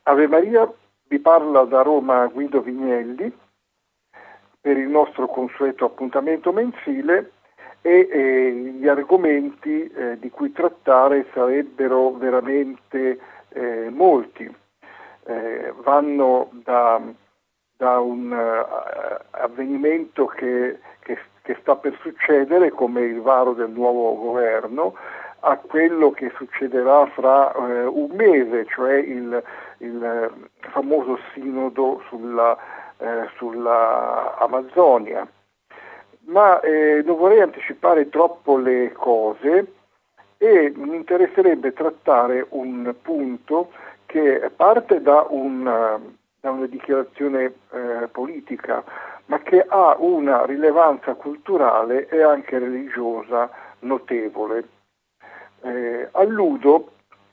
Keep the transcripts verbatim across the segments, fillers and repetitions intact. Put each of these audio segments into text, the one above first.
Ave Maria, vi parla da Roma Guido Vignelli per il nostro consueto appuntamento mensile e eh, gli argomenti eh, di cui trattare sarebbero veramente eh, molti. Eh, vanno da, da un uh, avvenimento che, che, che sta per succedere, come il varo del nuovo governo, a quello che succederà fra eh, un mese, cioè il, il famoso sinodo sulla, eh, sulla Amazzonia. Ma eh, non vorrei anticipare troppo le cose e mi interesserebbe trattare un punto che parte da, un, da una dichiarazione eh, politica, ma che ha una rilevanza culturale e anche religiosa notevole. Eh, alludo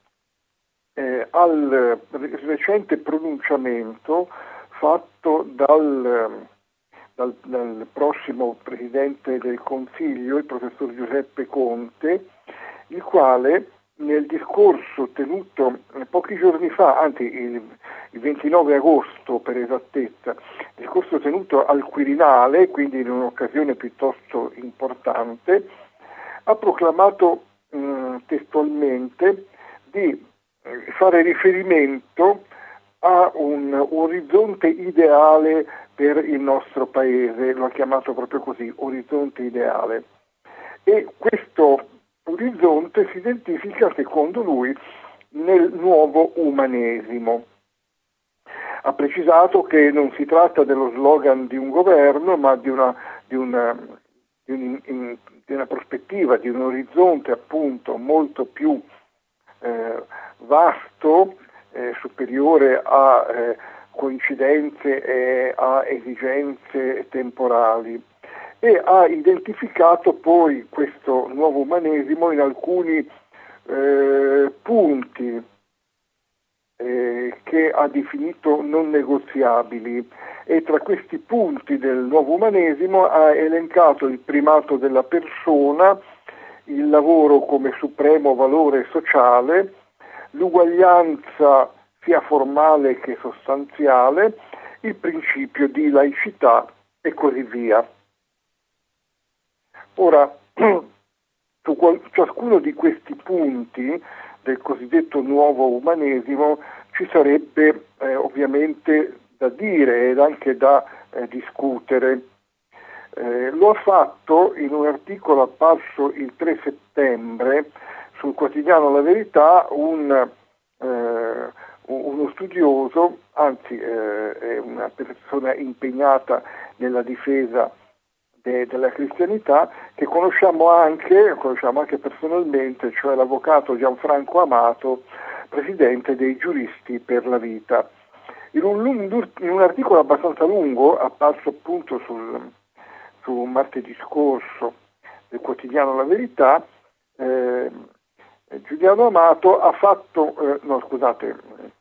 eh, al recente pronunciamento fatto dal, dal, dal prossimo Presidente del Consiglio, il professor Giuseppe Conte, il quale nel discorso tenuto pochi giorni fa, anzi il, il ventinove agosto per esattezza, discorso tenuto al Quirinale, quindi in un'occasione piuttosto importante, ha proclamato mh, testualmente di fare riferimento a un orizzonte ideale per il nostro paese, lo ha chiamato proprio così, orizzonte ideale. E questo orizzonte si identifica, secondo lui, nel nuovo umanesimo. Ha precisato che non si tratta dello slogan di un governo, ma di una, di una, di un, in, di una prospettiva, di un orizzonte appunto molto più eh, vasto, eh, superiore a eh, coincidenze e a esigenze temporali. E ha identificato poi questo nuovo umanesimo in alcuni eh, punti eh, che ha definito non negoziabili, e tra questi punti del nuovo umanesimo ha elencato il primato della persona, il lavoro come supremo valore sociale, l'uguaglianza sia formale che sostanziale, il principio di laicità e così via. Ora, su qual- ciascuno di questi punti del cosiddetto nuovo umanesimo ci sarebbe eh, ovviamente da dire ed anche da eh, discutere. Eh, lo ha fatto in un articolo apparso il tre settembre sul quotidiano La Verità un, eh, uno studioso, anzi eh, è una persona impegnata nella difesa de, della cristianità, che conosciamo anche, conosciamo anche personalmente, cioè l'avvocato Gianfranco Amato, presidente dei Giuristi per la Vita. In un, in un articolo abbastanza lungo, apparso appunto sul su martedì scorso del quotidiano La Verità, eh, Giuliano Amato ha fatto, eh, no scusate,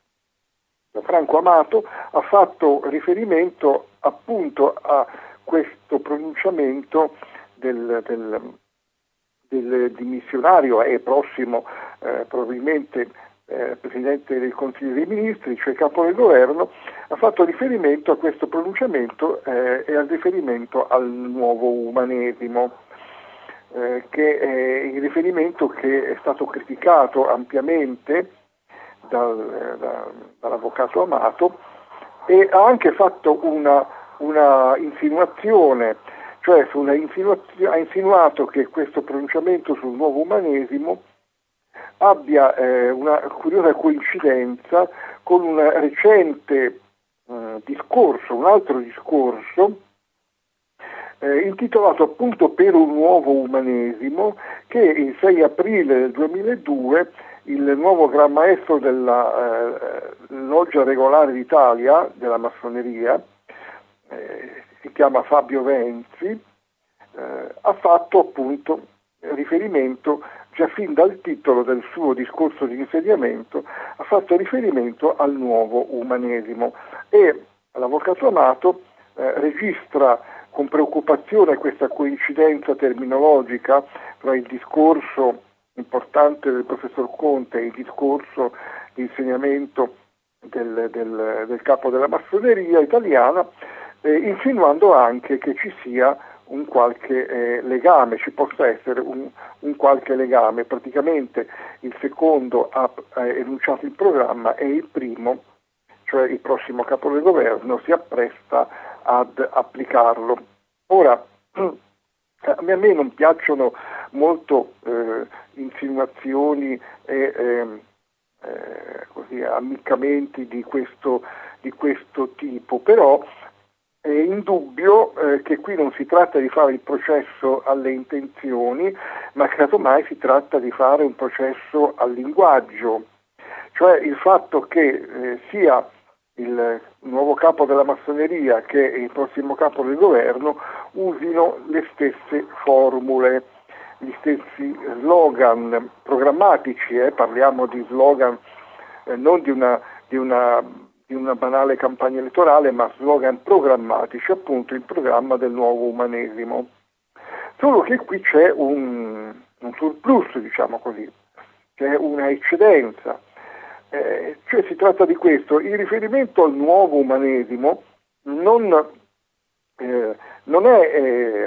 Franco Amato ha fatto riferimento appunto a questo pronunciamento del, del, del dimissionario e prossimo eh, probabilmente eh, Presidente del Consiglio dei Ministri, cioè capo del governo, ha fatto riferimento a questo pronunciamento eh, e al riferimento al nuovo umanesimo, eh, che è il riferimento che è stato criticato ampiamente dal, da, dall'avvocato Amato, e ha anche fatto una, una insinuazione, cioè su una insinuazio- ha insinuato che questo pronunciamento sul nuovo umanesimo abbia eh, una curiosa coincidenza con un recente eh, discorso, un altro discorso eh, intitolato appunto Per un nuovo umanesimo, che il sei aprile del duemiladue il nuovo Gran Maestro della eh, Loggia Regolare d'Italia, della Massoneria, eh, si chiama Fabio Venzi, eh, ha fatto appunto riferimento, già fin dal titolo del suo discorso di insediamento, ha fatto riferimento al nuovo umanesimo, e l'avvocato Amato eh, registra con preoccupazione questa coincidenza terminologica tra il discorso importante del professor Conte e il discorso di insegnamento del, del, del capo della massoneria italiana, eh, insinuando anche che ci sia un qualche eh, legame, ci possa essere un, un qualche legame. Praticamente il secondo ha eh, enunciato il programma e il primo, cioè il prossimo capo del governo, si appresta ad applicarlo. Ora, a me non piacciono molto eh, insinuazioni e eh, eh, così, ammiccamenti di questo, di questo tipo, però è indubbio eh, che qui non si tratta di fare il processo alle intenzioni, ma casomai si tratta di fare un processo al linguaggio, cioè il fatto che eh, sia il nuovo capo della massoneria che il prossimo capo del governo usino le stesse formule, gli stessi slogan programmatici, eh, parliamo di slogan eh, non di una, di, una, di una banale campagna elettorale, ma slogan programmatici, appunto il programma del nuovo umanesimo. Solo che qui c'è un, un surplus, diciamo così, c'è una eccedenza. Eh, cioè si tratta di questo, il riferimento al nuovo umanesimo non, eh, non è eh,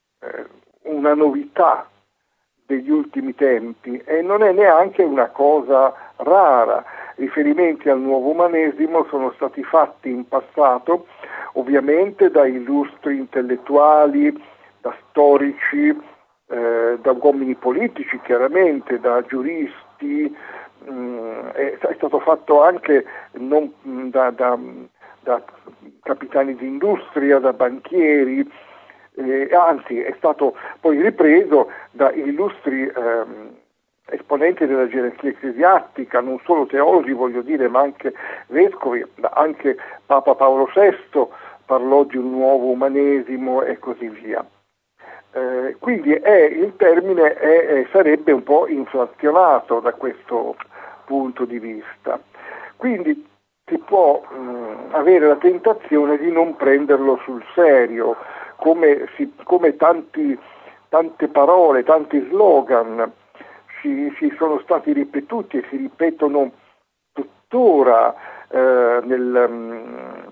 una novità degli ultimi tempi e non è neanche una cosa rara. Riferimenti al nuovo umanesimo sono stati fatti in passato ovviamente da illustri intellettuali, da storici, eh, da uomini politici chiaramente, da giuristi. Mm, è, è stato fatto anche non, da, da, da capitani di industria, da banchieri, eh, anzi è stato poi ripreso da illustri ehm, esponenti della gerarchia ecclesiastica, non solo teologi voglio dire, ma anche vescovi, anche Papa Paolo sesto parlò di un nuovo umanesimo e così via. Eh, quindi è, il termine è, è, sarebbe un po' inflazionato da questo punto di vista. Quindi si può mh, avere la tentazione di non prenderlo sul serio, come, si, come tanti, tante parole, tanti slogan si, si sono stati ripetuti e si ripetono tuttora eh, nel, mh,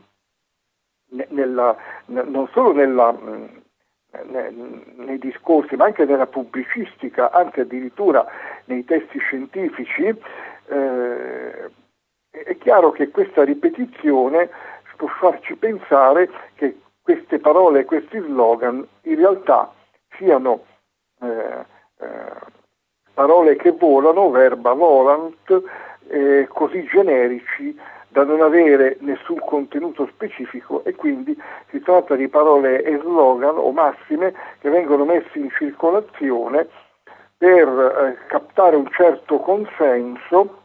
nella, non solo nella mh, nei discorsi, ma anche nella pubblicistica, anche addirittura nei testi scientifici, eh, è chiaro che questa ripetizione può farci pensare che queste parole e questi slogan in realtà siano eh, eh, parole che volano, verba volant, eh, così generici da non avere nessun contenuto specifico, e quindi si tratta di parole e slogan o massime che vengono messi in circolazione per eh, captare un certo consenso,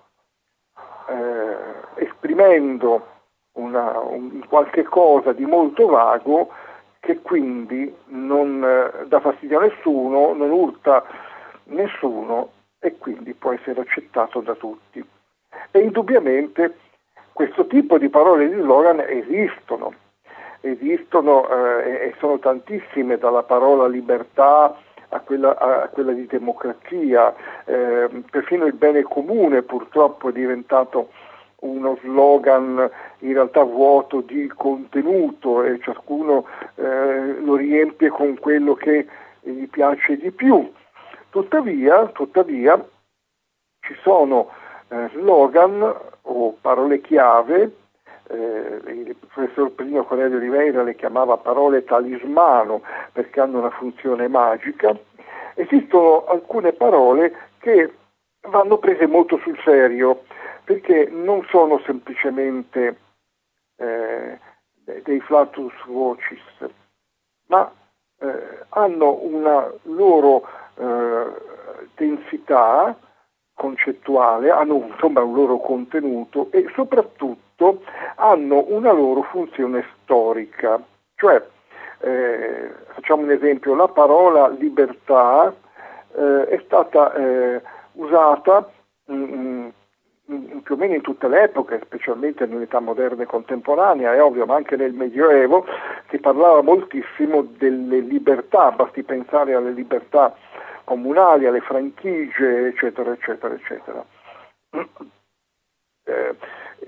eh, esprimendo una, un, qualche cosa di molto vago che quindi non eh, dà fastidio a nessuno, non urta nessuno e quindi può essere accettato da tutti. E indubbiamente questo tipo di parole di slogan esistono, esistono eh, e sono tantissime, dalla parola libertà a quella, a quella di democrazia, eh, perfino il bene comune purtroppo è diventato uno slogan in realtà vuoto di contenuto e ciascuno eh, lo riempie con quello che gli piace di più. Tuttavia, tuttavia ci sono eh, slogan o parole chiave, eh, il professor Plinio Cornelio Oliveira le chiamava parole talismano perché hanno una funzione magica. Esistono alcune parole che vanno prese molto sul serio perché non sono semplicemente eh, dei flatus vocis, ma eh, hanno una loro eh, densità concettuale, hanno insomma un loro contenuto e soprattutto hanno una loro funzione storica. Cioè, eh, facciamo un esempio, la parola libertà eh, è stata eh, usata mh, mh, più o meno in tutte le epoche, specialmente nell'età moderna e contemporanea, è ovvio, ma anche nel Medioevo si parlava moltissimo delle libertà, basti pensare alle libertà comunali, alle franchigie, eccetera, eccetera, eccetera. Eh,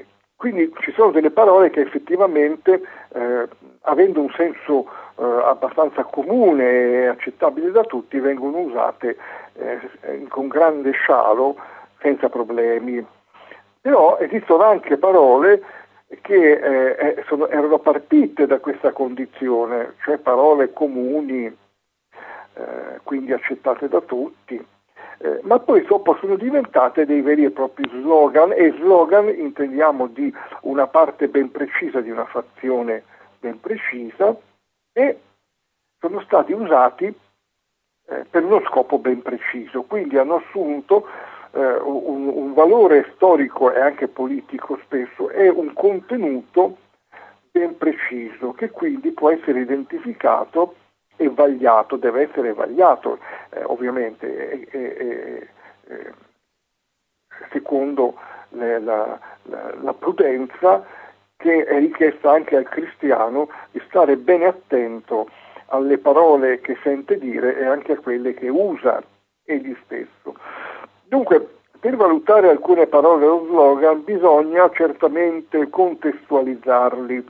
quindi ci sono delle parole che effettivamente, eh, avendo un senso eh, abbastanza comune e accettabile da tutti, vengono usate eh, con grande scialo, senza problemi. Però esistono anche parole che eh, sono, erano partite da questa condizione, cioè parole comuni, eh, quindi accettate da tutti, eh, ma poi dopo sono diventate dei veri e propri slogan, e slogan intendiamo di una parte ben precisa, di una fazione ben precisa, e sono stati usati eh, per uno scopo ben preciso, quindi hanno assunto eh, un, un valore storico e anche politico spesso, e un contenuto ben preciso che quindi può essere identificato e vagliato, deve essere vagliato eh, ovviamente eh, eh, eh, secondo le, la, la, la prudenza che è richiesta anche al cristiano, di stare bene attento alle parole che sente dire e anche a quelle che usa egli stesso. Dunque, per valutare alcune parole o slogan bisogna certamente contestualizzarli.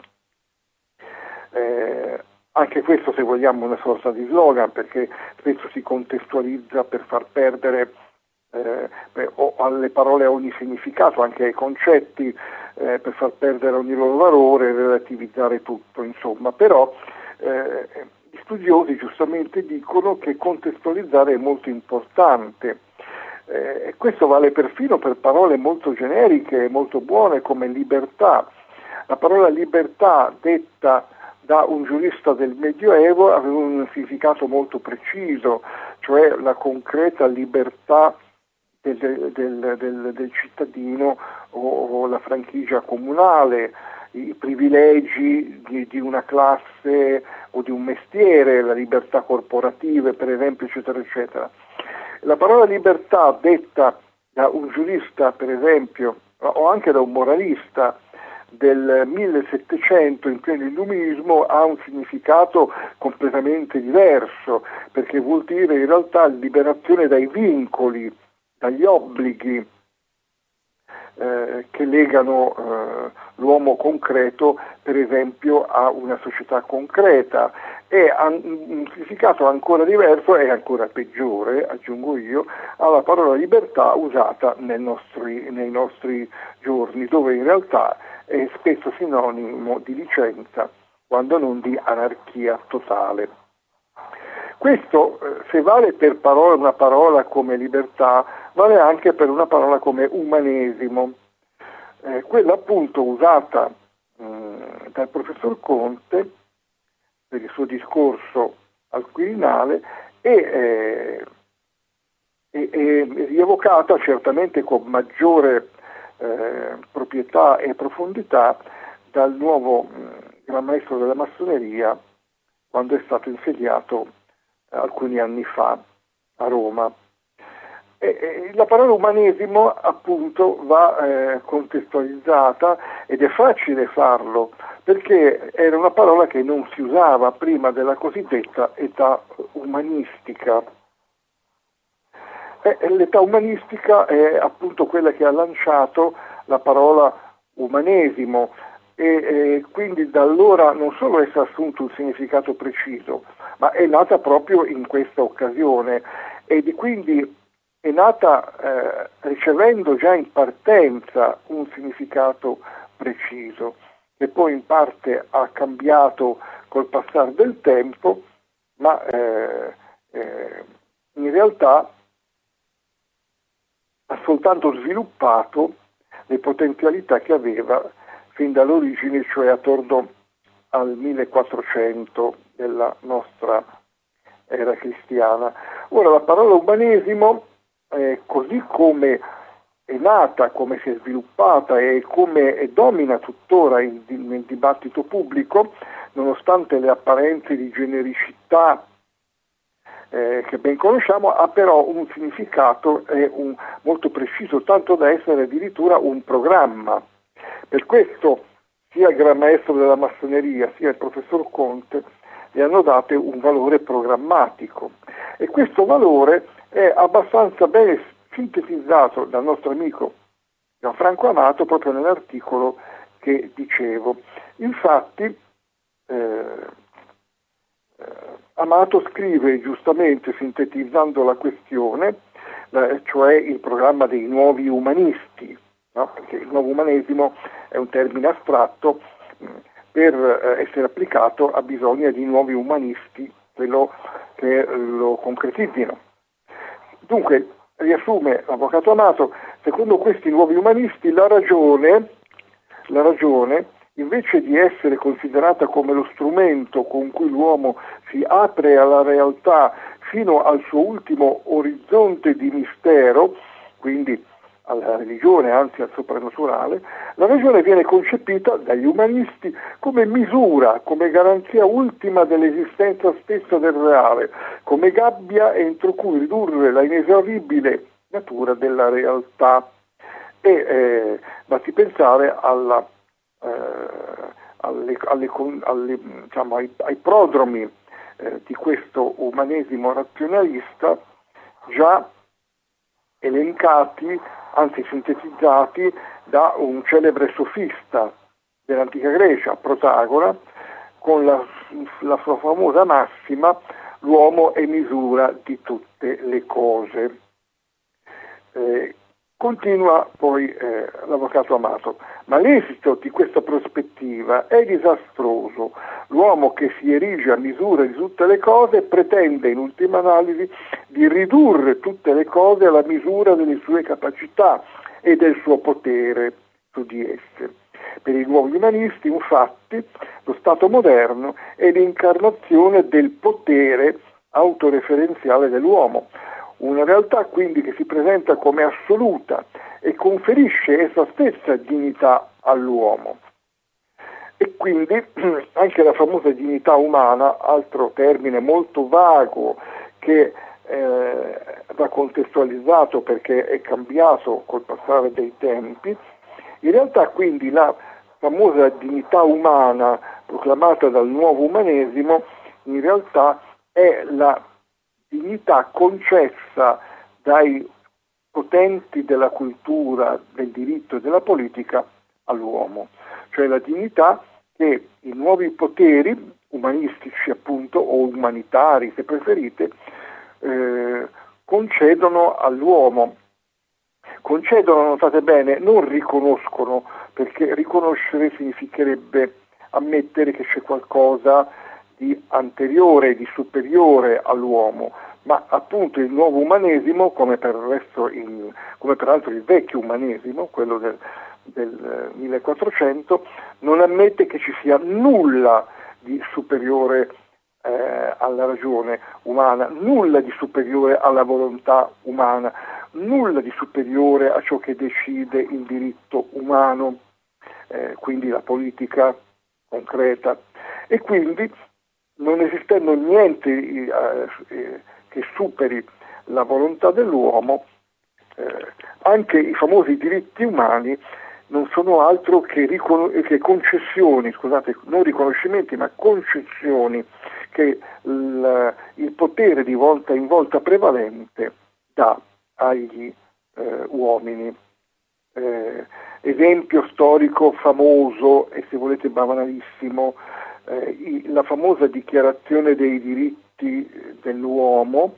Eh, anche questo, se vogliamo, è una sorta di slogan, perché spesso si contestualizza per far perdere eh, o alle parole ogni significato, anche ai concetti, eh, per far perdere ogni loro valore, relativizzare tutto, insomma. Però eh, gli studiosi giustamente dicono che contestualizzare è molto importante. Eh, questo vale perfino per parole molto generiche, molto buone, come libertà. La parola libertà, detta da un giurista del Medioevo, aveva un significato molto preciso, cioè la concreta libertà del, del, del, del cittadino o, o la franchigia comunale, i privilegi di, di una classe o di un mestiere, la libertà corporative, per esempio, eccetera, eccetera. La parola libertà, detta da un giurista, per esempio, o anche da un moralista del millesettecento in pieno illuminismo, ha un significato completamente diverso, perché vuol dire in realtà liberazione dai vincoli, dagli obblighi eh, che legano eh, l'uomo concreto, per esempio, a una società concreta. E ha un significato ancora diverso e ancora peggiore, aggiungo io, alla parola libertà usata nei nostri, nei nostri giorni, dove in realtà è spesso sinonimo di licenza, quando non di anarchia totale. Questo, se vale per parola, una parola come libertà, vale anche per una parola come umanesimo, eh, quella appunto usata mh, dal professor Conte per il suo discorso al Quirinale, e eh, è, è rievocata certamente con maggiore eh, proprietà e profondità dal nuovo mh, Gran Maestro della Massoneria, quando è stato insediato eh, alcuni anni fa a Roma. E, e, la parola umanesimo appunto va eh, contestualizzata, ed è facile farlo, perché era una parola che non si usava prima della cosiddetta età umanistica. E, l'età umanistica è appunto quella che ha lanciato la parola umanesimo, e, e quindi da allora non solo è assunto un significato preciso, ma è nata proprio in questa occasione, e di quindi è nata eh, ricevendo già in partenza un significato preciso, che poi in parte ha cambiato col passare del tempo, ma eh, eh, in realtà ha soltanto sviluppato le potenzialità che aveva fin dall'origine, cioè attorno al millequattrocento della nostra era cristiana. Ora, la parola umanesimo, eh, così come è nata, come si è sviluppata e come domina tuttora il, nel dibattito pubblico, nonostante le apparenze di genericità eh, che ben conosciamo, ha però un significato eh, un, molto preciso, tanto da essere addirittura un programma. Per questo sia il Gran Maestro della Massoneria sia il professor Conte le hanno date un valore programmatico, e questo valore è abbastanza bene sintetizzato dal nostro amico Gianfranco Amato proprio nell'articolo che dicevo. Infatti eh, eh, Amato scrive giustamente, sintetizzando la questione, eh, cioè il programma dei nuovi umanisti, no? Perché il nuovo umanesimo è un termine astratto, mh, per eh, essere applicato ha bisogno di nuovi umanisti che lo, che lo concretizzino. Dunque, riassume l'avvocato Amato, secondo questi nuovi umanisti la ragione, la ragione, invece di essere considerata come lo strumento con cui l'uomo si apre alla realtà fino al suo ultimo orizzonte di mistero, quindi alla religione, anzi al soprannaturale, la ragione viene concepita dagli umanisti come misura, come garanzia ultima dell'esistenza stessa del reale, come gabbia entro cui ridurre la inesauribile natura della realtà. E eh, basti pensare alla, eh, alle, alle, alle, diciamo, ai, ai prodromi eh, di questo umanesimo razionalista già elencati, anzi sintetizzati da un celebre sofista dell'antica Grecia, Protagora, con la, la sua famosa massima: l'uomo è misura di tutte le cose. Eh, continua poi eh, l'avvocato Amato, ma l'esito di questa prospettiva è disastroso. L'uomo che si erige a misura di tutte le cose pretende in ultima analisi di ridurre tutte le cose alla misura delle sue capacità e del suo potere su di esse. Per i nuovi umanisti, infatti, lo Stato moderno è l'incarnazione del potere autoreferenziale dell'uomo, una realtà quindi che si presenta come assoluta e conferisce essa stessa dignità all'uomo. E quindi anche la famosa dignità umana, altro termine molto vago che eh, va contestualizzato perché è cambiato col passare dei tempi, in realtà quindi la famosa dignità umana proclamata dal nuovo umanesimo in realtà è la dignità concessa dai potenti della cultura, del diritto e della politica all'uomo, cioè la dignità che i nuovi poteri umanistici appunto o umanitari se preferite eh, concedono all'uomo. Concedono, notate bene, non riconoscono, perché riconoscere significherebbe ammettere che c'è qualcosa di anteriore, di superiore all'uomo, ma appunto il nuovo umanesimo, come per il resto il, come peraltro il vecchio umanesimo, quello del, del millequattrocento, non ammette che ci sia nulla di superiore eh, alla ragione umana, nulla di superiore alla volontà umana, nulla di superiore a ciò che decide il diritto umano, eh, quindi la politica concreta. E quindi, non esistendo niente eh, eh, che superi la volontà dell'uomo, eh, anche i famosi diritti umani non sono altro che, ricon- che concessioni, scusate, non riconoscimenti, ma concessioni che il, il potere di volta in volta prevalente dà agli eh, uomini. Eh, esempio storico famoso e se volete banalissimo, eh, i, la famosa dichiarazione dei diritti dell'uomo,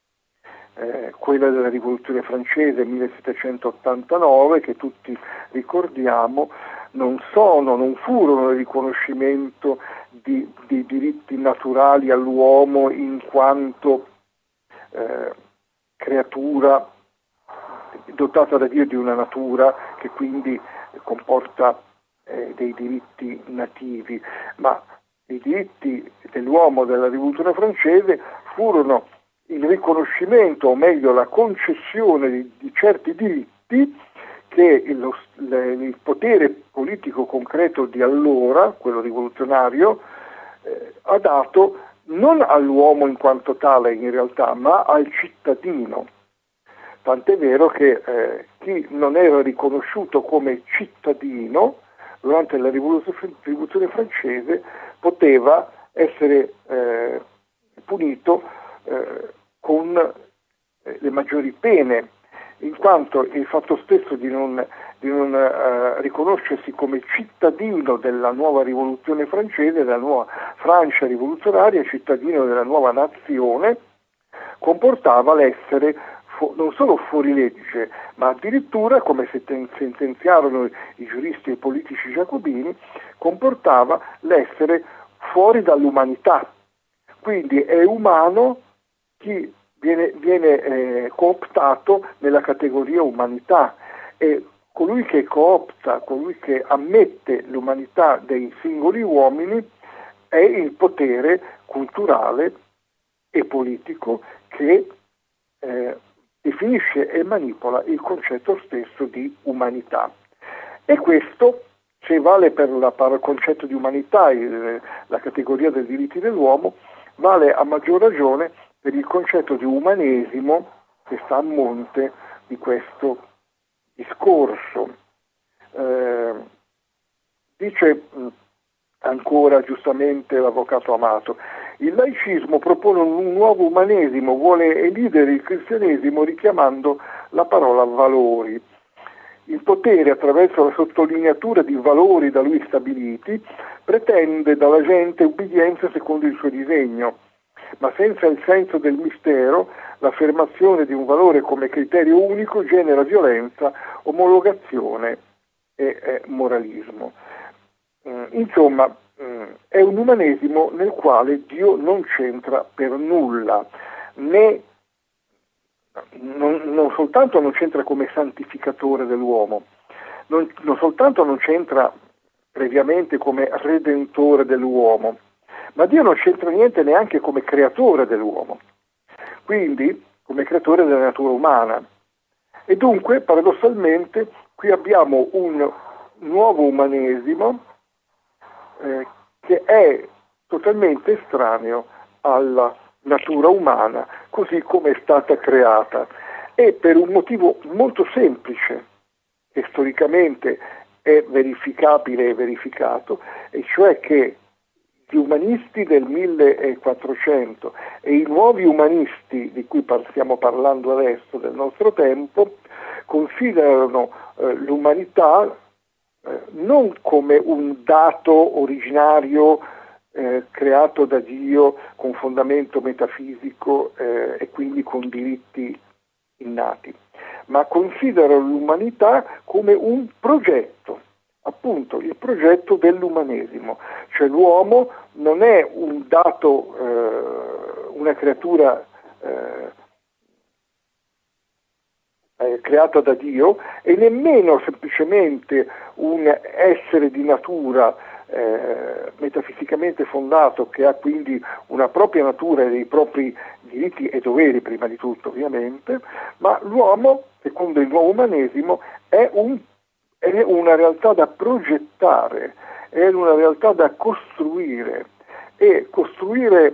eh, quella della rivoluzione francese millesettecentottantanove, che tutti ricordiamo, non sono, non furono il riconoscimento di, di diritti naturali all'uomo in quanto eh, creatura dotata da Dio di una natura che quindi comporta eh, dei diritti nativi, ma i diritti dell'uomo della rivoluzione francese furono il riconoscimento, o meglio la concessione di, di certi diritti che il, le, il potere politico concreto di allora, quello rivoluzionario, eh, ha dato non all'uomo in quanto tale in realtà, ma al cittadino. Tant'è vero che eh, chi non era riconosciuto come cittadino durante la rivoluzione, rivoluzione francese poteva essere eh, punito eh, con eh, le maggiori pene. in quanto il fatto stesso di non, di non uh, riconoscersi come cittadino della nuova rivoluzione francese, della nuova Francia rivoluzionaria, cittadino della nuova nazione, comportava l'essere fu- non solo fuori legge, ma addirittura, come sentenziarono i giuristi e i politici giacobini, comportava l'essere fuori dall'umanità. Quindi è umano chi viene, viene eh, cooptato nella categoria umanità, e colui che coopta, colui che ammette l'umanità dei singoli uomini è il potere culturale e politico che eh, definisce e manipola il concetto stesso di umanità. E questo, se vale per, la, per il concetto di umanità, il, la categoria dei diritti dell'uomo, vale a maggior ragione per il concetto di umanesimo che sta a monte di questo discorso. Eh, dice mh, ancora giustamente l'avvocato Amato: il laicismo propone un nuovo umanesimo, vuole elidere il cristianesimo richiamando la parola valori. Il potere, attraverso la sottolineatura di valori da lui stabiliti, pretende dalla gente ubbidienza secondo il suo disegno, ma senza il senso del mistero, l'affermazione di un valore come criterio unico genera violenza, omologazione e eh, moralismo. Mm, insomma, mm, è un umanesimo nel quale Dio non c'entra per nulla, né non, non soltanto non c'entra come santificatore dell'uomo, non, non soltanto non c'entra previamente come redentore dell'uomo, ma Dio non c'entra niente neanche come creatore dell'uomo, quindi come creatore della natura umana. E dunque, paradossalmente, qui abbiamo un nuovo umanesimo eh, che è totalmente estraneo alla natura umana, così come è stata creata, e per un motivo molto semplice, che storicamente è verificabile e verificato, e cioè che gli umanisti del millequattrocento e i nuovi umanisti di cui stiamo parlando adesso, del nostro tempo, considerano eh, l'umanità eh, non come un dato originario eh, creato da Dio con fondamento metafisico eh, e quindi con diritti innati, ma considerano l'umanità come un progetto, appunto il progetto dell'umanesimo, cioè l'uomo non è un dato, eh, una creatura eh, eh, creata da Dio, e nemmeno semplicemente un essere di natura eh, metafisicamente fondato, che ha quindi una propria natura e dei propri diritti e doveri, prima di tutto ovviamente, ma l'uomo, secondo il nuovo umanesimo, è un è una realtà da progettare, è una realtà da costruire, e costruire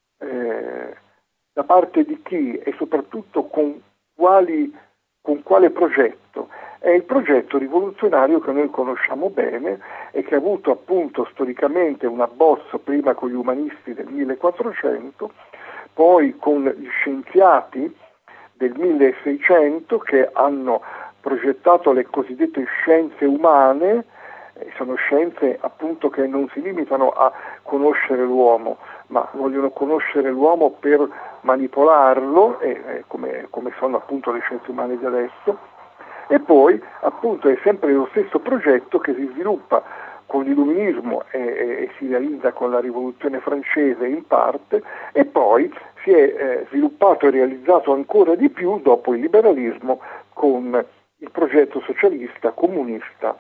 eh, da parte di chi e soprattutto con, quali, con quale progetto? È il progetto rivoluzionario che noi conosciamo bene e che ha avuto appunto storicamente un abbozzo prima con gli umanisti del millequattrocento, poi con gli scienziati del milleseicento che hanno progettato le cosiddette scienze umane. Sono scienze appunto che non si limitano a conoscere l'uomo, ma vogliono conoscere l'uomo per manipolarlo, e, e come, come sono appunto le scienze umane di adesso. E poi appunto è sempre lo stesso progetto che si sviluppa con l'illuminismo e, e, e si realizza con la rivoluzione francese in parte, e poi si è eh, sviluppato e realizzato ancora di più dopo il liberalismo con il progetto socialista, comunista,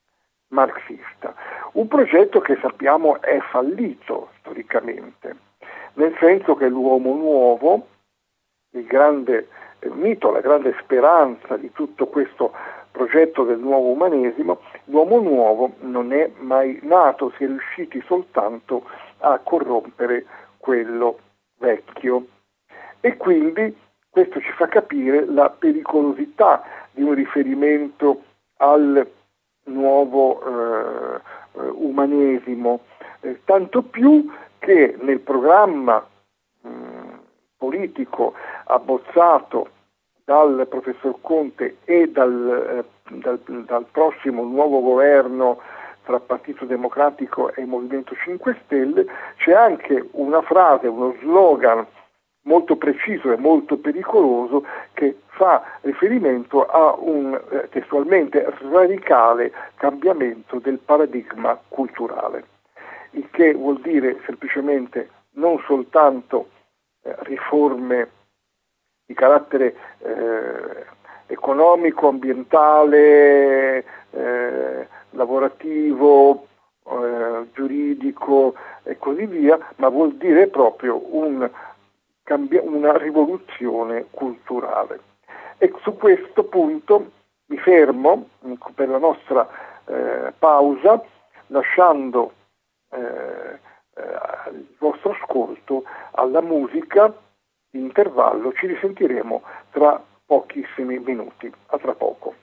marxista. Un progetto che sappiamo è fallito storicamente, nel senso che l'uomo nuovo, il grande mito, la grande speranza di tutto questo progetto del nuovo umanesimo, l'uomo nuovo non è mai nato, si è riusciti soltanto a corrompere quello vecchio. E quindi questo ci fa capire la pericolosità di un riferimento al nuovo eh, umanesimo, eh, tanto più che nel programma mh, politico abbozzato dal professor Conte e dal, eh, dal, dal prossimo nuovo governo tra Partito Democratico e Movimento cinque Stelle, c'è anche una frase, uno slogan molto preciso e molto pericoloso che fa riferimento a un eh, testualmente radicale cambiamento del paradigma culturale, il che vuol dire semplicemente non soltanto eh, riforme di carattere eh, economico, ambientale, eh, lavorativo, eh, giuridico e così via, ma vuol dire proprio un, cambia, una rivoluzione culturale. E su questo punto mi fermo per la nostra eh, pausa, lasciando eh, eh, il vostro ascolto alla musica di intervallo. Ci risentiremo tra pochissimi minuti. A tra poco.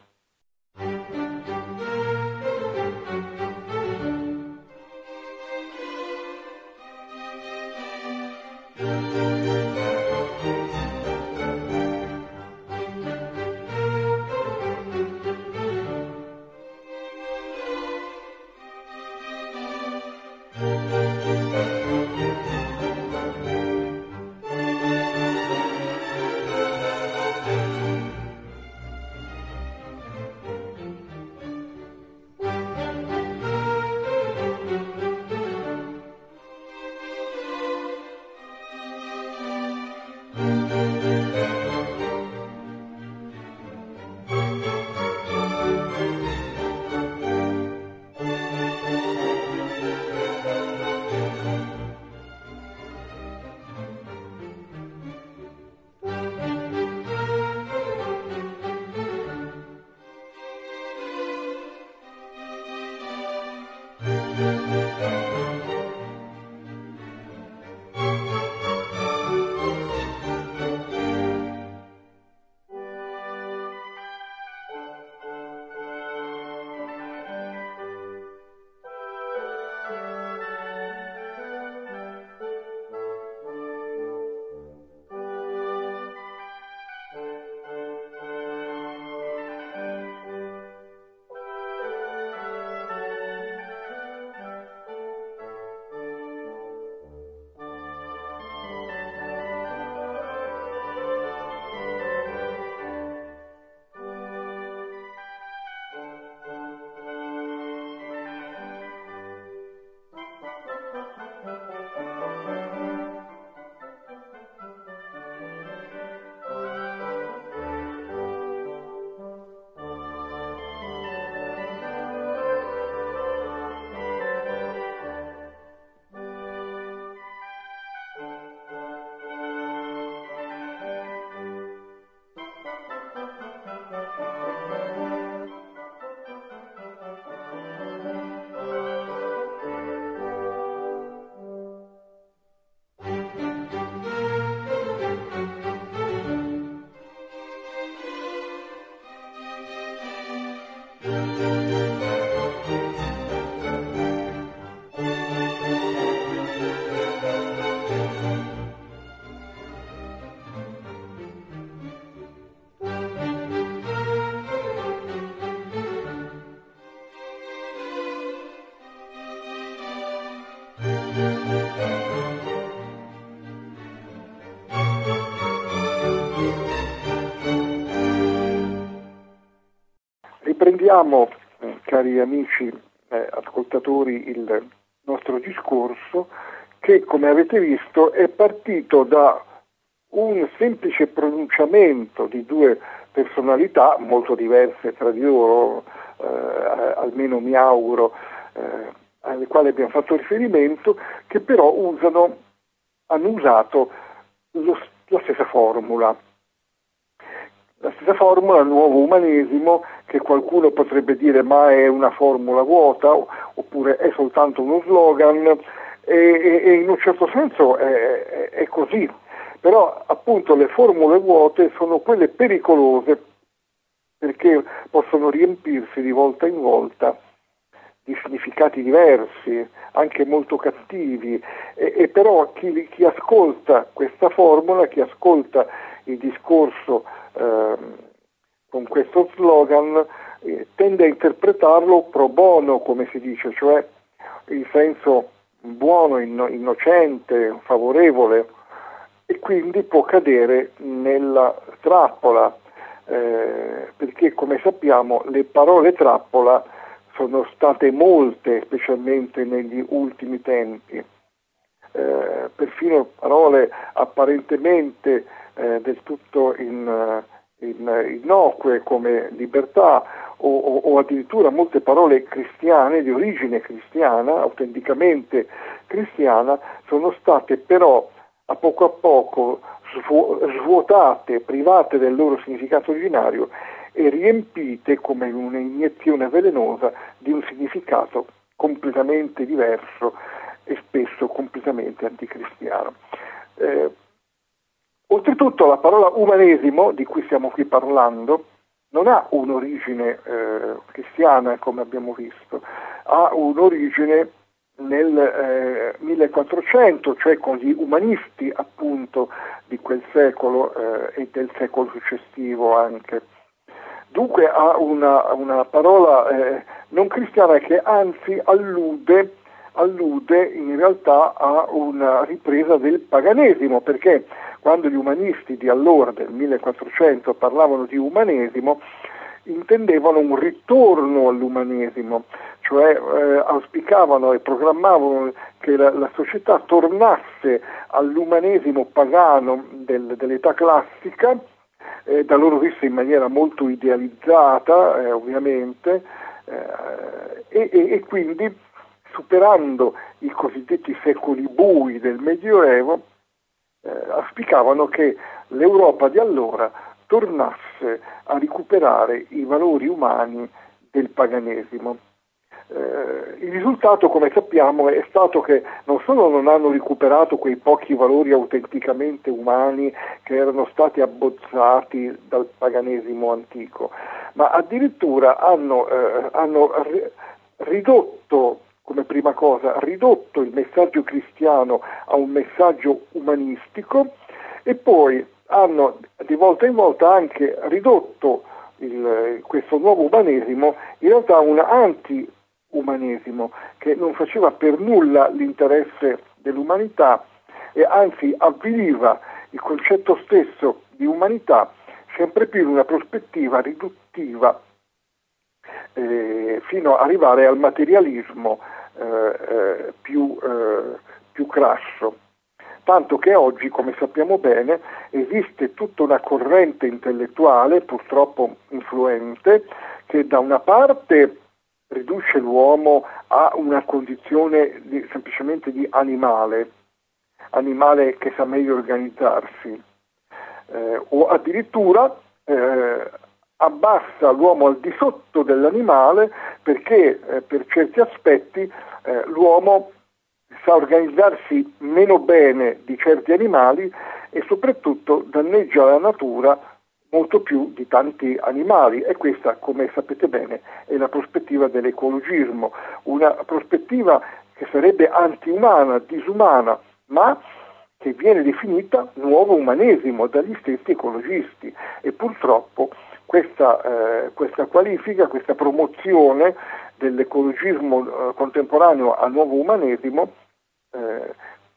Riprendiamo, eh, cari amici eh, ascoltatori, il nostro discorso che, come avete visto, è partito da un semplice pronunciamento di due personalità molto diverse tra di loro, eh, almeno mi auguro, eh, alle quali abbiamo fatto riferimento, che però usano, hanno usato lo, la stessa formula. La stessa formula, nuovo umanesimo, che qualcuno potrebbe dire ma è una formula vuota oppure è soltanto uno slogan, e, e, e in un certo senso è, è, è così. Però appunto le formule vuote sono quelle pericolose perché possono riempirsi di volta in volta di significati diversi, anche molto cattivi, e, e però chi, chi ascolta questa formula, chi ascolta il discorso eh, con questo slogan eh, tende a interpretarlo pro bono, come si dice, cioè in senso buono, inno- innocente, favorevole, e quindi può cadere nella trappola, eh, perché come sappiamo le parole trappola sono state molte, specialmente negli ultimi tempi. Eh, perfino parole apparentemente eh, del tutto in, in, innocue come libertà o, o, o addirittura molte parole cristiane, di origine cristiana, autenticamente cristiana, sono state però a poco a poco svuotate, private del loro significato originario e riempite come un'iniezione velenosa di un significato completamente diverso e spesso completamente anticristiano. Eh, oltretutto la parola umanesimo, di cui stiamo qui parlando, non ha un'origine eh, cristiana, come abbiamo visto, ha un'origine nel eh, millequattrocento, cioè con gli umanisti appunto di quel secolo eh, e del secolo successivo anche. Dunque ha una, una parola eh, non cristiana che anzi allude allude in realtà a una ripresa del paganesimo, perché quando gli umanisti di allora, del millequattrocento, parlavano di umanesimo, intendevano un ritorno all'umanesimo, cioè eh, auspicavano e programmavano che la, la società tornasse all'umanesimo pagano del, dell'età classica, eh, da loro vista in maniera molto idealizzata, eh, ovviamente, eh, e, e, e quindi superando i cosiddetti secoli bui del Medioevo, eh, auspicavano che l'Europa di allora tornasse a recuperare i valori umani del paganesimo. Eh, il risultato, come sappiamo, è stato che non solo non hanno recuperato quei pochi valori autenticamente umani che erano stati abbozzati dal paganesimo antico, ma addirittura hanno, eh, hanno ri- ridotto come prima cosa, ridotto il messaggio cristiano a un messaggio umanistico e poi hanno di volta in volta anche ridotto il, questo nuovo umanesimo in realtà a un anti-umanesimo che non faceva per nulla l'interesse dell'umanità e anzi avviliva il concetto stesso di umanità sempre più in una prospettiva riduttiva eh, fino ad arrivare al materialismo Eh, eh, più, eh, più crasso, tanto che oggi, come sappiamo bene, esiste tutta una corrente intellettuale, purtroppo influente, che da una parte riduce l'uomo a una condizione di, semplicemente di animale, animale che sa meglio organizzarsi, eh, o addirittura eh, abbassa l'uomo al di sotto dell'animale perché eh, per certi aspetti eh, l'uomo sa organizzarsi meno bene di certi animali e soprattutto danneggia la natura molto più di tanti animali e questa, come sapete bene, è la prospettiva dell'ecologismo, una prospettiva che sarebbe antiumana, disumana, ma che viene definita nuovo umanesimo dagli stessi ecologisti e purtroppo questa, eh, questa qualifica, questa promozione dell'ecologismo eh, contemporaneo al nuovo umanesimo, eh,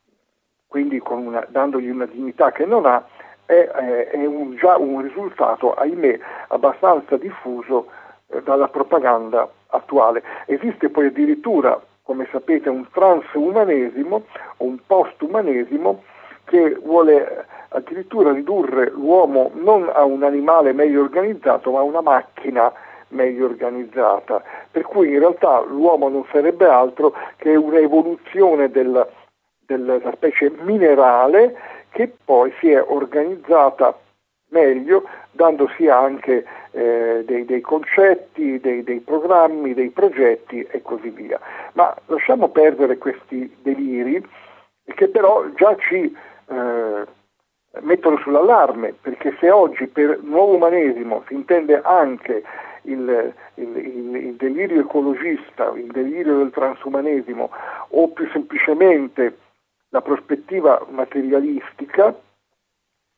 quindi con una, dandogli una dignità che non ha, è, è, è un, già un risultato, ahimè, abbastanza diffuso eh, dalla propaganda attuale. Esiste poi addirittura, come sapete, un transumanesimo o un postumanesimo che vuole addirittura ridurre l'uomo non a un animale meglio organizzato, ma a una macchina meglio organizzata, per cui in realtà l'uomo non sarebbe altro che un'evoluzione del, della specie minerale che poi si è organizzata meglio, dandosi anche eh, dei, dei concetti, dei, dei programmi, dei progetti e così via. Ma lasciamo perdere questi deliri che però già ci eh, mettono sull'allarme, perché se oggi per nuovo umanesimo si intende anche il, il, il, il delirio ecologista, il delirio del transumanesimo o più semplicemente la prospettiva materialistica,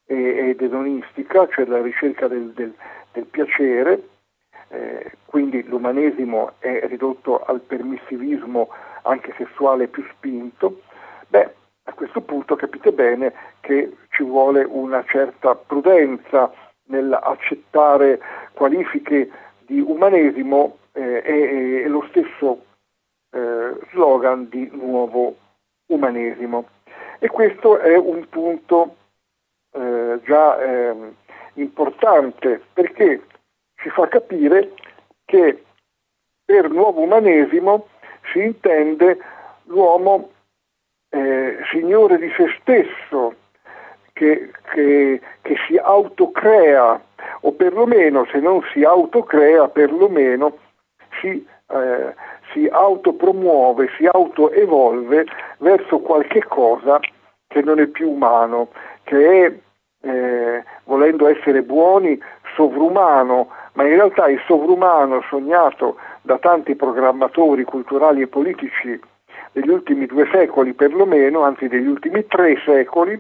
ed edonistica, cioè la ricerca del, del, del piacere, eh, quindi l'umanesimo è ridotto al permissivismo anche sessuale più spinto. Beh, a questo punto capite bene che ci vuole una certa prudenza nell'accettare qualifiche di umanesimo eh, e, e lo stesso eh, slogan di nuovo umanesimo. E questo è un punto eh, già eh, importante, perché ci fa capire che per nuovo umanesimo si intende l'uomo eh, signore di se stesso, che, che, che si autocrea, o perlomeno se non si autocrea, perlomeno si, eh, si autopromuove, si autoevolve verso qualche cosa che non è più umano, che è, eh, volendo essere buoni, sovrumano, ma in realtà il sovrumano sognato da tanti programmatori culturali e politici degli ultimi due secoli perlomeno, anzi degli ultimi tre secoli,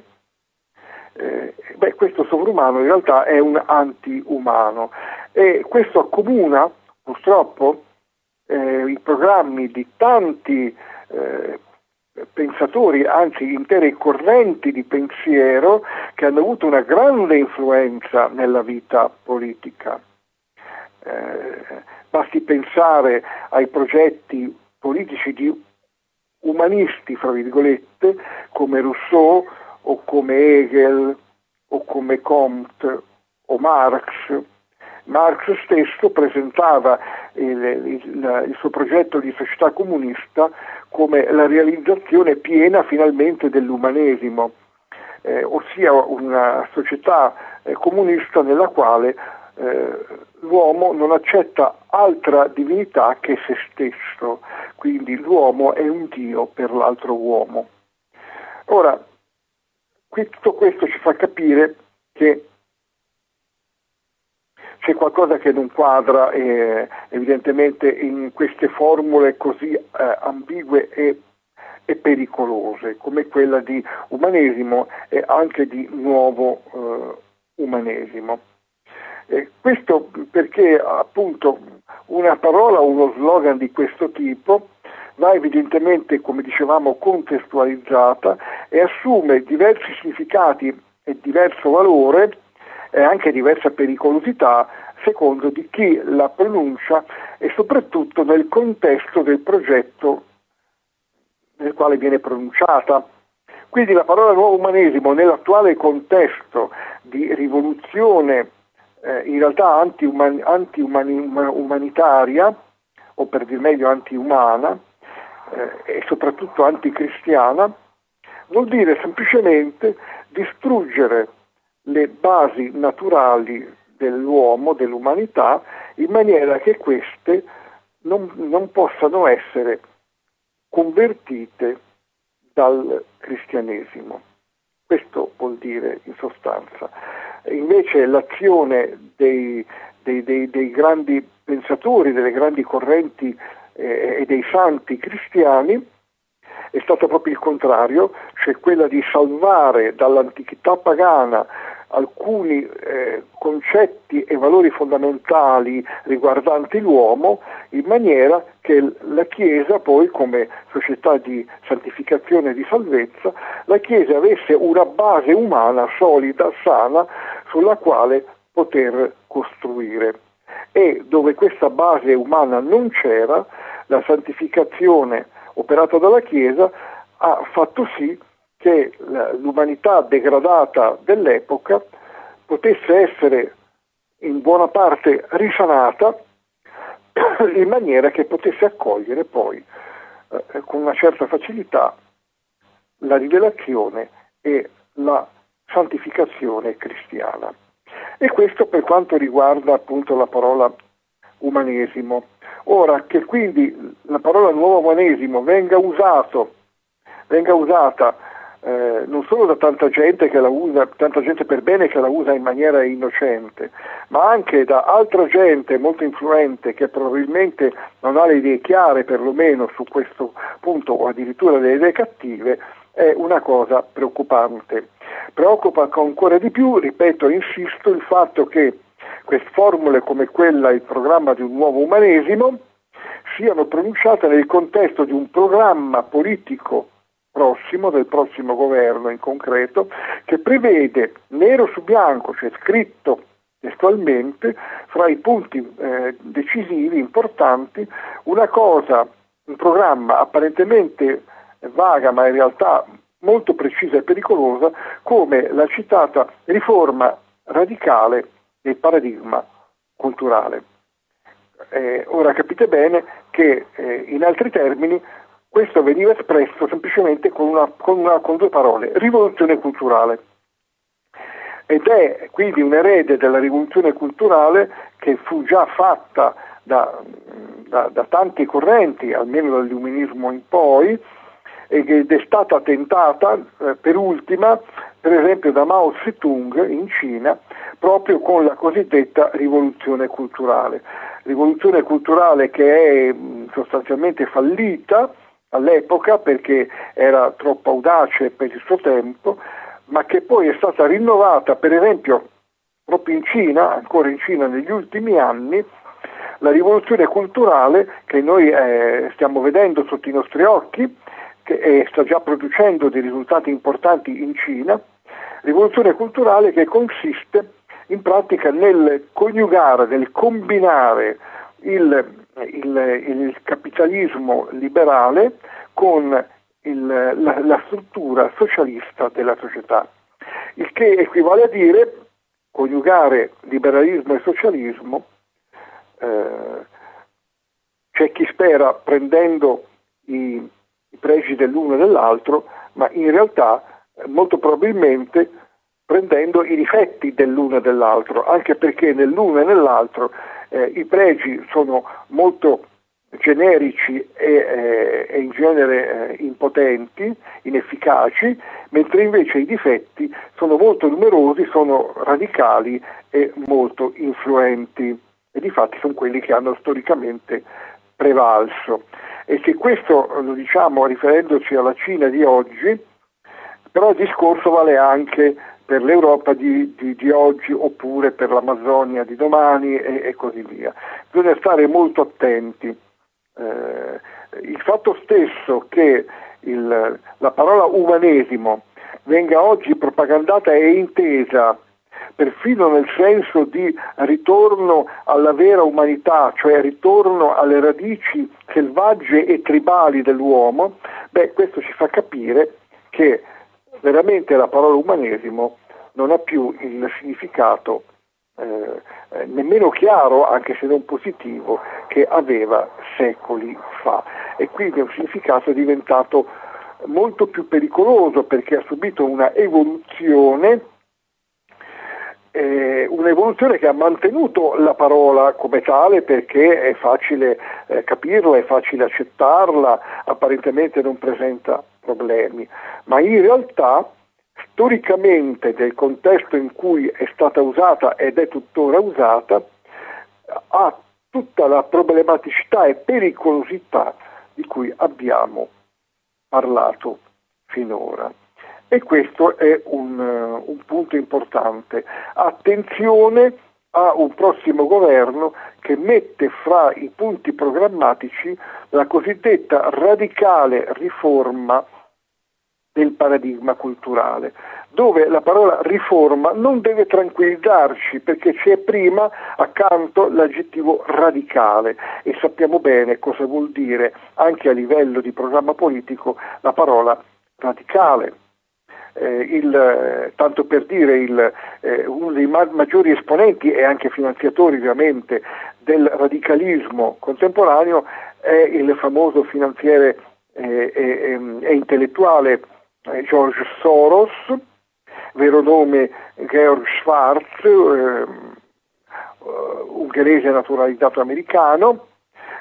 eh, beh, questo sovrumano in realtà è un anti-umano, e questo accomuna purtroppo eh, i programmi di tanti eh, pensatori, anzi intere correnti di pensiero che hanno avuto una grande influenza nella vita politica. Eh, basti pensare ai progetti politici di umanisti, fra virgolette, come Rousseau o come Hegel o come Comte o Marx. Marx stesso presentava il, il, il suo progetto di società comunista come la realizzazione piena finalmente dell'umanesimo, eh, ossia una società eh, comunista nella quale eh, l'uomo non accetta altra divinità che se stesso, quindi l'uomo è un Dio per l'altro uomo. Ora, qui tutto questo ci fa capire che c'è qualcosa che non quadra eh, evidentemente in queste formule così eh, ambigue e, e pericolose come quella di umanesimo e anche di nuovo eh, umanesimo. Eh, questo perché appunto una parola o uno slogan di questo tipo va evidentemente, come dicevamo, contestualizzata e assume diversi significati e diverso valore e anche diversa pericolosità secondo di chi la pronuncia e soprattutto nel contesto del progetto nel quale viene pronunciata. Quindi la parola nuovo umanesimo nell'attuale contesto di rivoluzione eh, in realtà anti-uman- anti-umanitaria o per dir meglio anti-umana eh, e soprattutto anticristiana vuol dire semplicemente distruggere le basi naturali dell'uomo, dell'umanità, in maniera che queste non, non possano essere convertite dal cristianesimo. Questo vuol dire in sostanza. Invece l'azione dei, dei, dei, dei grandi pensatori, delle grandi correnti eh, e dei santi cristiani è stato proprio il contrario, cioè quella di salvare dall'antichità pagana alcuni eh, concetti e valori fondamentali riguardanti l'uomo, in maniera che la Chiesa poi, come società di santificazione e di salvezza, la Chiesa avesse una base umana solida, sana, sulla quale poter costruire. E dove questa base umana non c'era, la santificazione operata dalla Chiesa ha fatto sì che l'umanità degradata dell'epoca potesse essere in buona parte risanata in maniera che potesse accogliere poi eh, con una certa facilità la rivelazione e la santificazione cristiana. E questo per quanto riguarda appunto la parola umanesimo. Ora che quindi la parola nuovo umanesimo venga usato, venga usata eh, non solo da tanta gente che la usa, tanta gente per bene che la usa in maniera innocente, ma anche da altra gente molto influente che probabilmente non ha le idee chiare perlomeno su questo punto o addirittura delle idee cattive, è una cosa preoccupante. Preoccupa ancora di più, ripeto, insisto, il fatto che queste formule come quella, il programma di un nuovo umanesimo, siano pronunciate nel contesto di un programma politico prossimo, del prossimo governo in concreto, che prevede nero su bianco, cioè scritto testualmente, fra i punti eh, decisivi, importanti, una cosa, un programma apparentemente vaga ma in realtà molto precisa e pericolosa, come la citata riforma radicale del paradigma culturale. Eh, ora capite bene che eh, in altri termini questo veniva espresso semplicemente con, una, con, una, con due parole: rivoluzione culturale. Ed è quindi un erede della rivoluzione culturale che fu già fatta da, da, da tanti correnti, almeno dall'illuminismo in poi, ed è stata tentata eh, per ultima, per esempio, da Mao Zedong in Cina, proprio con la cosiddetta rivoluzione culturale. Rivoluzione culturale che è mh, sostanzialmente fallita all'epoca perché era troppo audace per il suo tempo, ma che poi è stata rinnovata, per esempio, proprio in Cina, ancora in Cina negli ultimi anni, la rivoluzione culturale che noi eh, stiamo vedendo sotto i nostri occhi, che eh, sta già producendo dei risultati importanti in Cina, rivoluzione culturale che consiste in pratica nel coniugare, nel combinare il, il, il capitalismo liberale con il, la, la struttura socialista della società, il che equivale a dire coniugare liberalismo e socialismo. Eh, c'è chi spera prendendo i, i pregi dell'uno e dell'altro, ma in realtà eh, molto probabilmente prendendo i difetti dell'uno e dell'altro, anche perché nell'uno e nell'altro eh, i pregi sono molto generici e, eh, e in genere eh, impotenti, inefficaci, mentre invece i difetti sono molto numerosi, sono radicali e molto influenti, e difatti sono quelli che hanno storicamente prevalso. E se questo lo diciamo riferendoci alla Cina di oggi, però il discorso vale anche per l'Europa di, di, di oggi oppure per l'Amazzonia di domani e, e così via. Bisogna stare molto attenti. Eh, il fatto stesso che il, la parola umanesimo venga oggi propagandata e intesa perfino nel senso di ritorno alla vera umanità, cioè ritorno alle radici selvagge e tribali dell'uomo, beh, questo ci fa capire che veramente la parola umanesimo non ha più il significato eh, eh, nemmeno chiaro, anche se non positivo, che aveva secoli fa, e quindi è un significato diventato molto più pericoloso perché ha subito una evoluzione eh, un'evoluzione che ha mantenuto la parola come tale perché è facile eh, capirla, è facile accettarla, apparentemente non presenta problemi, ma in realtà storicamente nel contesto in cui è stata usata ed è tuttora usata ha tutta la problematicità e pericolosità di cui abbiamo parlato finora. E questo è un, uh, un punto importante. Attenzione a un prossimo governo che mette fra i punti programmatici la cosiddetta radicale riforma del paradigma culturale, dove la parola riforma non deve tranquillizzarci perché c'è prima accanto l'aggettivo radicale e sappiamo bene cosa vuol dire anche a livello di programma politico la parola radicale. Eh, il, eh, tanto per dire il, eh, uno dei ma- maggiori esponenti e anche finanziatori ovviamente del radicalismo contemporaneo è il famoso finanziere eh, e, e intellettuale eh, George Soros, vero nome Georg Schwarz, eh, uh, ungherese naturalizzato americano,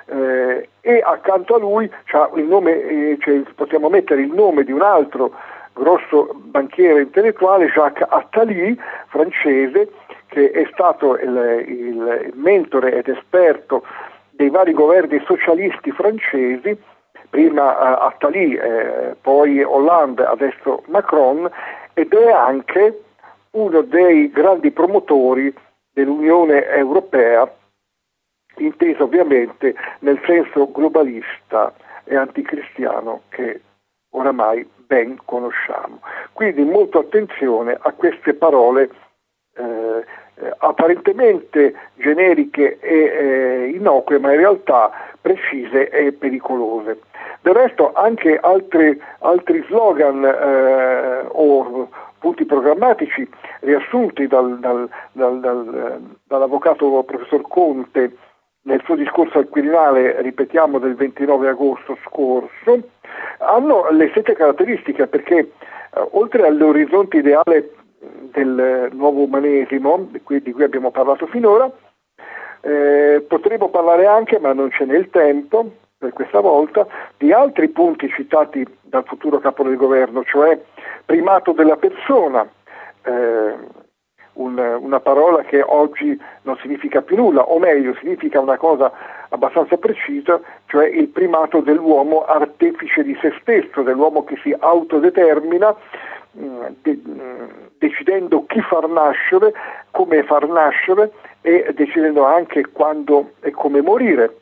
eh, e accanto a lui c'ha il nome, eh, cioè, possiamo mettere il nome di un altro grosso banchiere intellettuale, Jacques Attali, francese, che è stato il, il mentore ed esperto dei vari governi socialisti francesi, prima uh, Attali, eh, poi Hollande, adesso Macron, ed è anche uno dei grandi promotori dell'Unione Europea, intesa ovviamente nel senso globalista e anticristiano che oramai ben conosciamo. Quindi molta attenzione a queste parole eh, eh, apparentemente generiche e eh, innocue, ma in realtà precise e pericolose. Del resto anche altri, altri slogan eh, o punti programmatici riassunti dal, dal, dal, dal, dall'avvocato professor Conte nel suo discorso al Quirinale, ripetiamo, del ventinove agosto scorso, hanno le stesse caratteristiche, perché eh, oltre all'orizzonte ideale del nuovo umanesimo, di cui, di cui abbiamo parlato finora, eh, potremmo parlare anche, ma non ce n'è il tempo per questa volta, di altri punti citati dal futuro capo del governo, cioè primato della persona, eh, un, una parola che oggi non significa più nulla, o meglio significa una cosa abbastanza precisa, cioè il primato dell'uomo artefice di se stesso, dell'uomo che si autodetermina, mh, de, mh, decidendo chi far nascere, come far nascere e decidendo anche quando e come morire.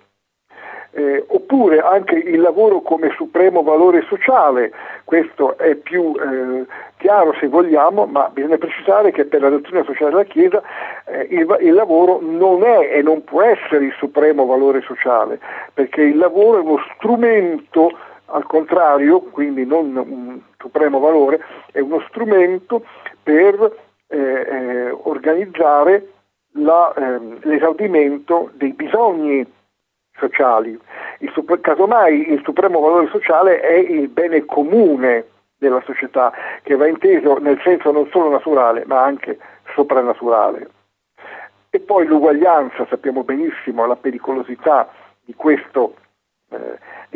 Eh, oppure anche il lavoro come supremo valore sociale, questo è più eh, chiaro se vogliamo, ma bisogna precisare che per la dottrina sociale della Chiesa eh, il, il lavoro non è e non può essere il supremo valore sociale, perché il lavoro è uno strumento, al contrario, quindi non un supremo valore, è uno strumento per eh, eh, organizzare la, eh, l'esaudimento dei bisogni sociali. Il, casomai il supremo valore sociale è il bene comune della società, che va inteso nel senso non solo naturale ma anche soprannaturale. E poi l'uguaglianza, sappiamo benissimo la pericolosità di, questo, eh, di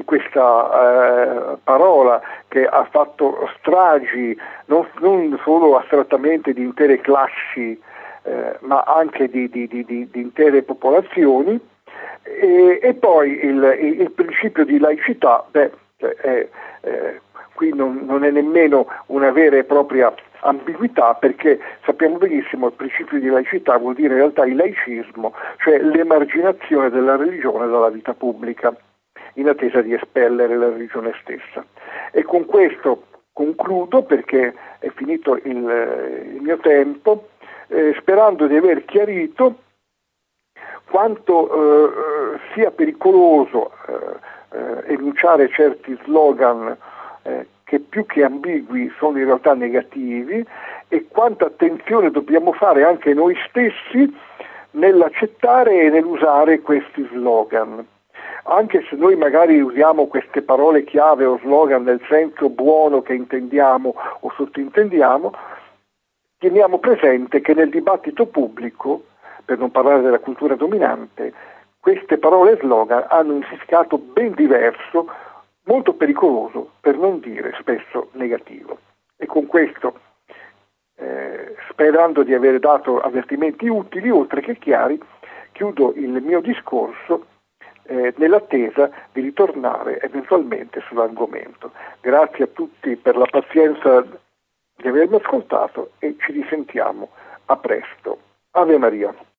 questa eh, parola che ha fatto stragi non, non solo astrattamente di intere classi eh, ma anche di, di, di, di, di intere popolazioni. E, e poi il, il, il principio di laicità, beh, eh, eh, qui non, non è nemmeno una vera e propria ambiguità, perché sappiamo benissimo che il principio di laicità vuol dire in realtà il laicismo, cioè l'emarginazione della religione dalla vita pubblica, in attesa di espellere la religione stessa. E con questo concludo, perché è finito il, il mio tempo, eh, sperando di aver chiarito quanto eh, sia pericoloso eh, eh, enunciare certi slogan eh, che più che ambigui sono in realtà negativi, e quanta attenzione dobbiamo fare anche noi stessi nell'accettare e nell'usare questi slogan. Anche se noi magari usiamo queste parole chiave o slogan nel senso buono che intendiamo o sottintendiamo, teniamo presente che nel dibattito pubblico, per non parlare della cultura dominante, queste parole e slogan hanno un significato ben diverso, molto pericoloso, per non dire spesso negativo. E con questo, eh, sperando di aver dato avvertimenti utili, oltre che chiari, chiudo il mio discorso eh, nell'attesa di ritornare eventualmente sull'argomento. Grazie a tutti per la pazienza di avermi ascoltato e ci risentiamo a presto. Ave Maria.